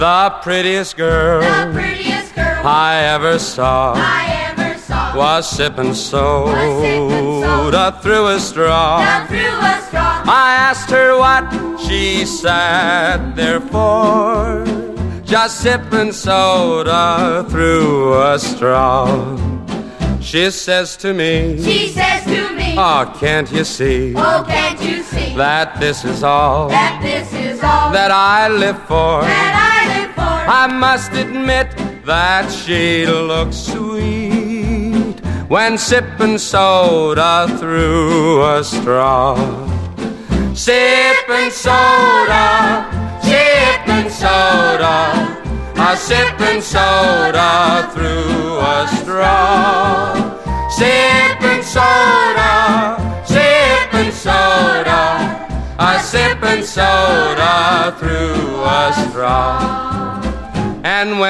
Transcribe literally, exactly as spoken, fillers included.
The prettiest girl, the prettiest girl I ever saw, I ever saw was sipping soda, was sipping soda through a straw. down through a straw. I asked her what she sat there for, just sipping soda through a straw. She says to me, She says to me, oh, can't you see oh, can't you see that this is all that this is all that I live for? that I live for? I must admit that she looks sweet when sipping soda through a straw. Sipping soda, sipping soda, a sipping soda through a straw. Sipping soda, sipping soda, a sipping soda through a straw. And when